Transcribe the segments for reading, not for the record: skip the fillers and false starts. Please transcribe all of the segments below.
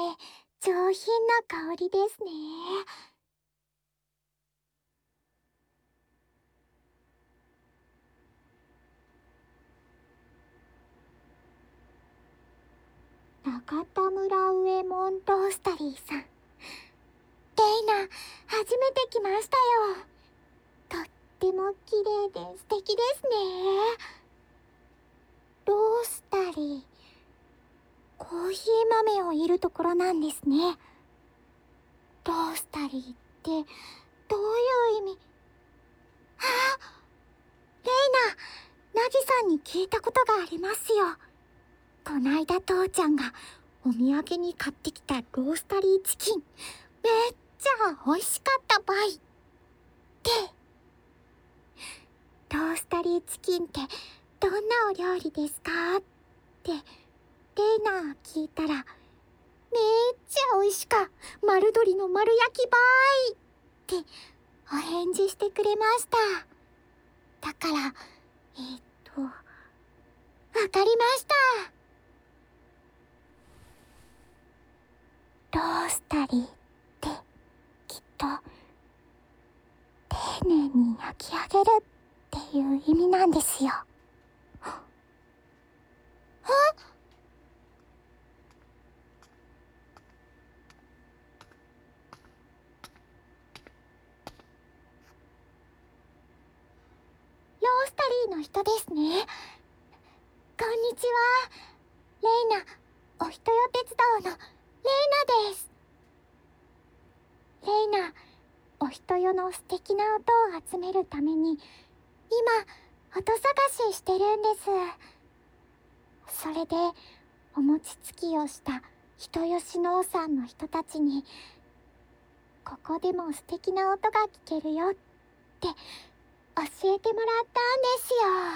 上品な香りですね。中田村ウエモンロースタリーさん。レイナ、初めて来ましたよ。とっても綺麗で素敵ですね。ロースタリー。コーヒー豆をいるところなんですね。ロースタリーってどういう意味？あ、レイナ、ナジさんに聞いたことがありますよ。こないだ父ちゃんがお土産に買ってきたロースタリーチキン、めっちゃ美味しかったばい。って。ロースタリーチキンってどんなお料理ですかってレイナー聞いたら、めっちゃ美味しか、丸鶏の丸焼きばーいってお返事してくれました。だから、わかりました。ロースタリーってきっと丁寧に焼き上げるっていう意味なんですよ。ロースタリーの人ですね。こんにちは。レイナ、お人よ鉄道のレイナです。レイナ、お人よの素敵な音を集めるために今音探ししてるんです。それでお餅つきをした人吉農産の人たちに、ここでも素敵な音が聞けるよって教えてもらったんです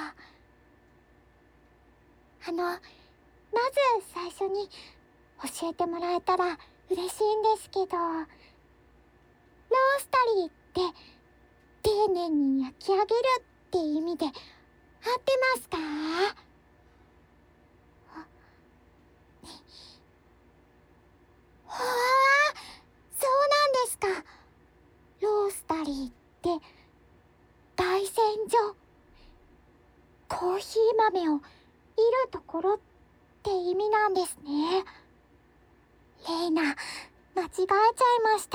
よ。まず最初に教えてもらえたら嬉しいんですけど、ロースタリーって丁寧に焼き上げるって意味で合ってますか？はあ、そうなんですか。ロースタリーって焙煎所、コーヒー豆をいるところって意味なんですね。レイナ、間違えちゃいました。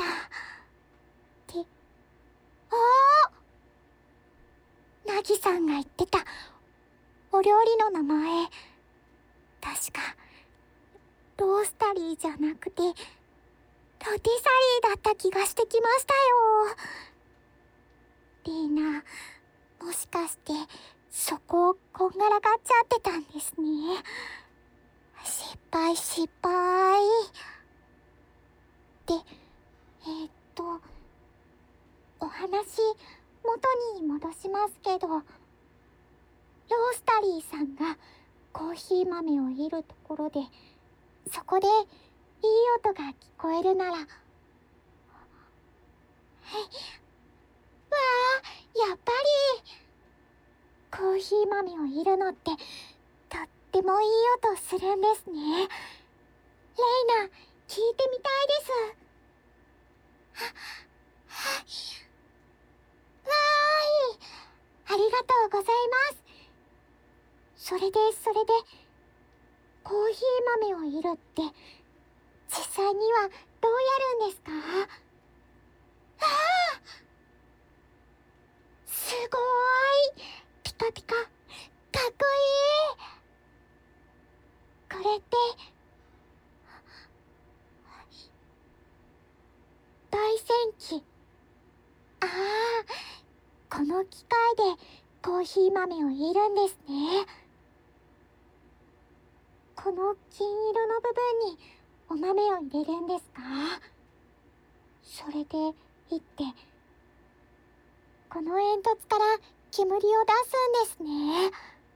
ナギさんが言ってたお料理の名前、確かロースタリーじゃなくてロティサリーだった気がしてきましたよ。レイナ、もしかしてそこをこんがらがっちゃってたんですね。失敗失敗。で、お話元に戻しますけど、ロースタリーさんがコーヒー豆をいるところで、そこでいい音が聞こえるなら、わあ、やっぱりコーヒー豆をいるのってとってもいい音するんですね。レイナ、聞いてみたいです。わーい、ありがとうございます。それでコーヒー豆をいるって実際にはどうやるんですか？ああ、すごーい、ピカピカ、かっこいい。これって焙煎機。ああ、この機械でコーヒー豆をいるんですね。この金色の部分にお豆を入れるんですか？それでいって、この煙突から煙を出すんですね。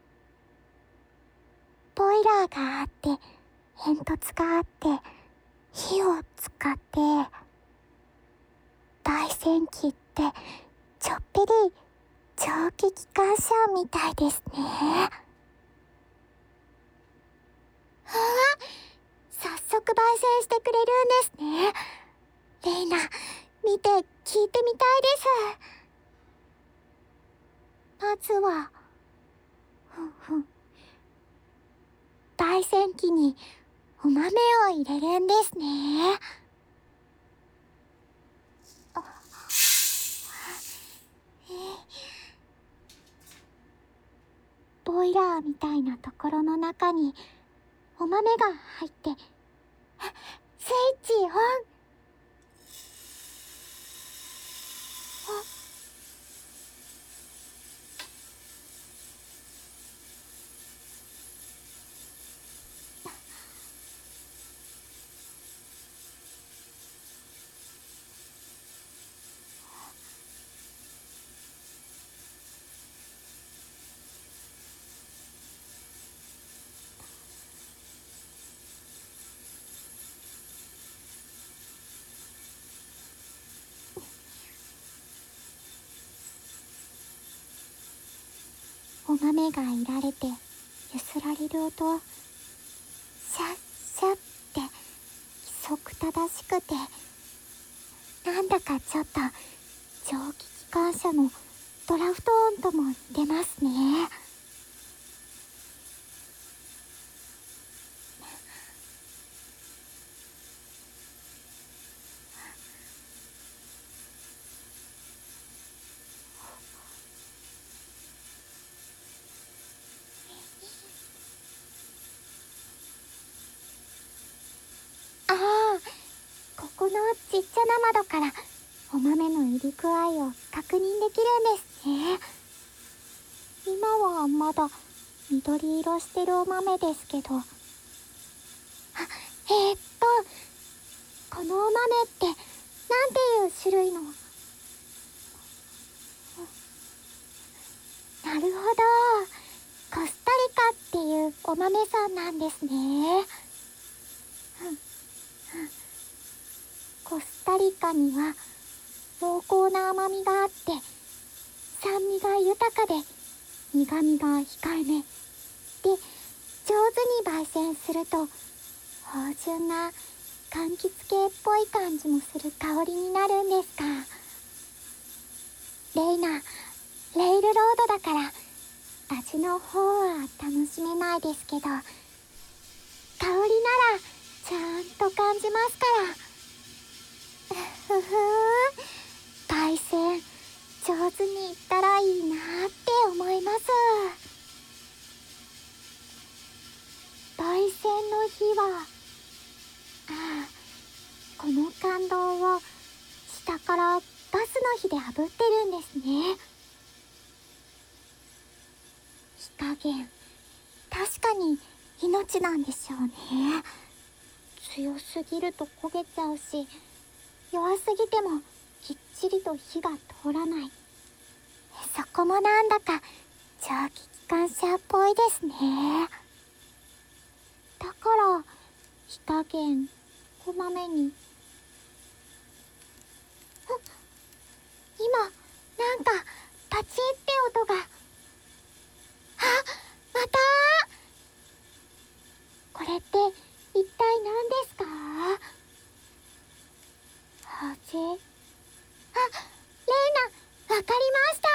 ボイラーがあって、煙突があって、火を使って、焙煎機ってちょっぴり蒸気機関車みたいですね。早速速焙煎してくれるんですね。レイナ、見て聞いてみたいです。まずは、焙煎機にお豆を入れるんですね。ボイラーみたいなところの中にお豆が入って、スイッチオン。お豆がいられて揺すられる音、シャッシャッって規則正しくて、なんだかちょっと蒸気機関車のドラフト音とも似てますね。ああ、ここのちっちゃな窓からお豆の入り具合を確認できるんですね。今はまだ緑色してるお豆ですけど、このお豆ってなんていう種類の。なるほど、コスタリカっていうお豆さんなんですね。コスタリカには濃厚な甘みがあって、酸味が豊かで苦みが控えめで、上手に焙煎すると芳醇な柑橘系っぽい感じもする香りになるんですか。レイナ、レイルロードだから味の方は楽しめないですけど、香りならちゃんと感じますから。ふふーん、焙煎上手にいったらいいなって思います。焙煎の日は、この感動を下からガスの火で炙ってるんですね。火加減、確かに命なんでしょうね。強すぎると焦げちゃうし、弱すぎてもきっちりと火が通らない。そこもなんだか蒸気機関車っぽいですね。だから火加減こまめに。今なんかパチって音が。またこれって一体何ですか？風？レイナ、わかりました。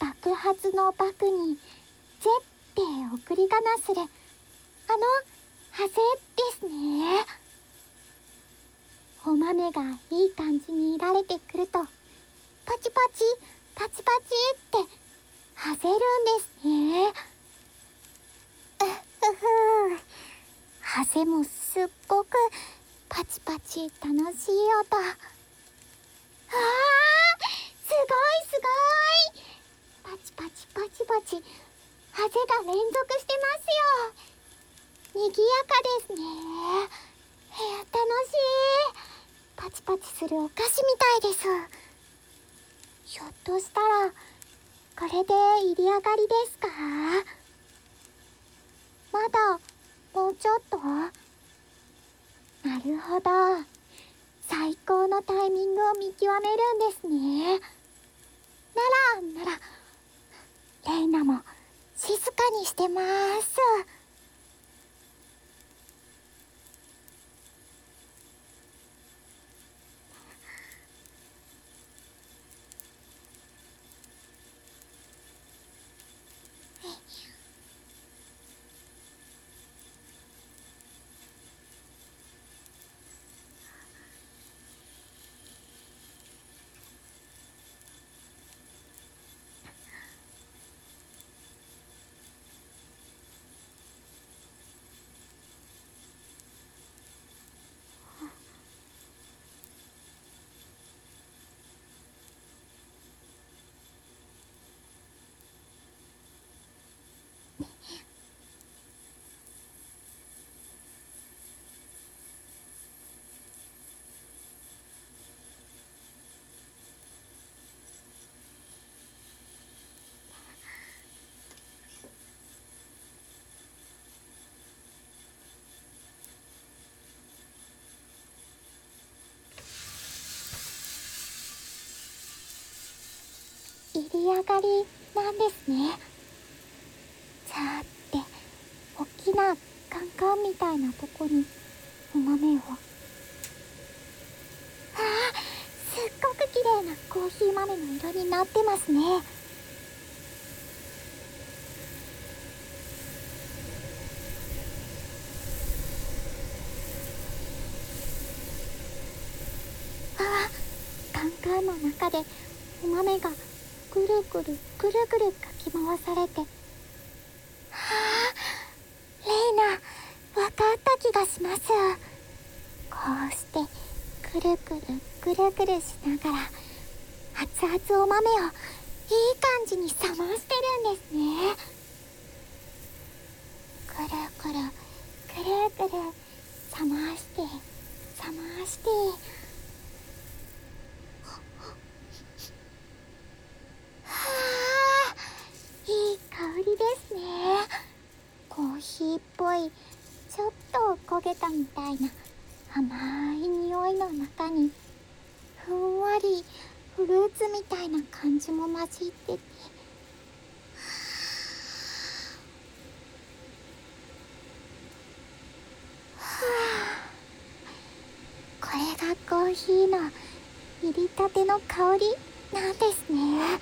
爆発の爆にゼって送り仮名するハゼですね。お豆がいい感じにいられてくると、パチパチパチパチってはぜるんですね。はぜもすっごくパチパチ楽しい音。すごいすごい、パチパチパチパチはぜが連続してますよ。にぎやかですね。楽しい。パチパチするお菓子みたいです。ひょっとしたらこれで入り上がりですか？まだもうちょっと。なるほど、最高のタイミングを見極めるんですね。ならレイナも静かにしてます。 上がりなんですね。さーって大きなカンカンみたいなとこにお豆を。すっごく綺麗なコーヒー豆の色になってますね。カンカンの中でお豆がぐるぐるぐるぐるかき回されて、レイナ、わかった気がします。こうしてぐるぐるぐるぐるしながら熱々お豆をいい感じに冷ましてるんですね。ぐるぐるぐるぐる冷まして冷まして、いい香りですね。コーヒーっぽいちょっと焦げたみたいな甘い匂いの中にふんわりフルーツみたいな感じも混じってて、これがコーヒーの入りたての香りなんですね。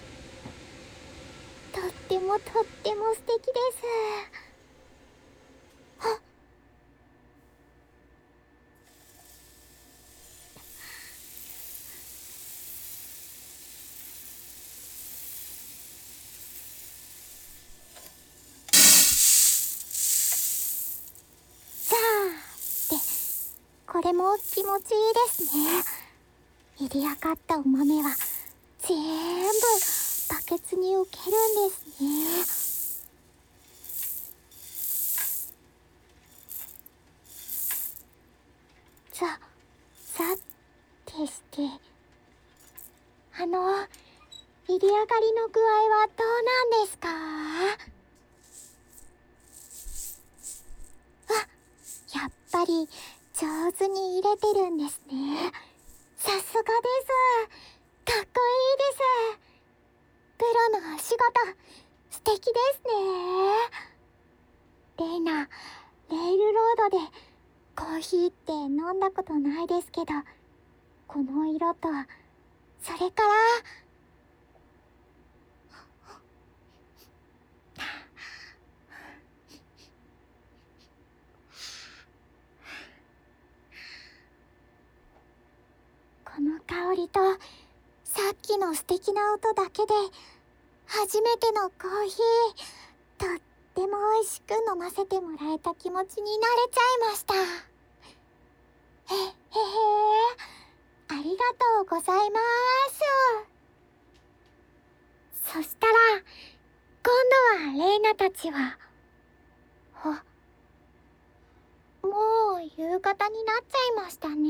とってもとっても素敵です。さあってこれも気持ちいいですね。入り上がったお豆は全部バケツに受けるんですね。さてして、入り上がりの具合はどうなんですか？やっぱり上手に入れてるんですね。さすがです。かっこいいです。プロのお仕事、素敵ですね。レイナ、レイルロードでコーヒーって飲んだことないですけど、この色と、それから、この香りと、さっきの素敵な音だけで、初めてのコーヒー、とっても美味しく飲ませてもらえた気持ちになれちゃいました。ありがとうございます。そしたら、今度はレイナたちは、もう夕方になっちゃいましたね。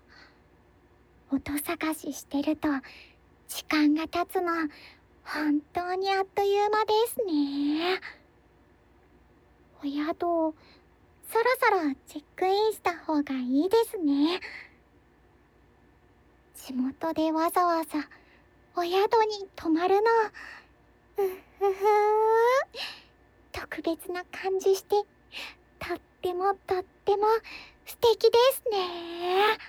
音探ししてると、時間が経つの、本当にあっという間ですね。お宿、そろそろチェックインした方がいいですね。地元でわざわざお宿に泊まるの、特別な感じして、とってもとっても素敵ですね。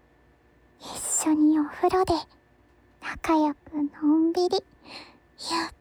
一緒にお風呂で仲良くのんびりゆっ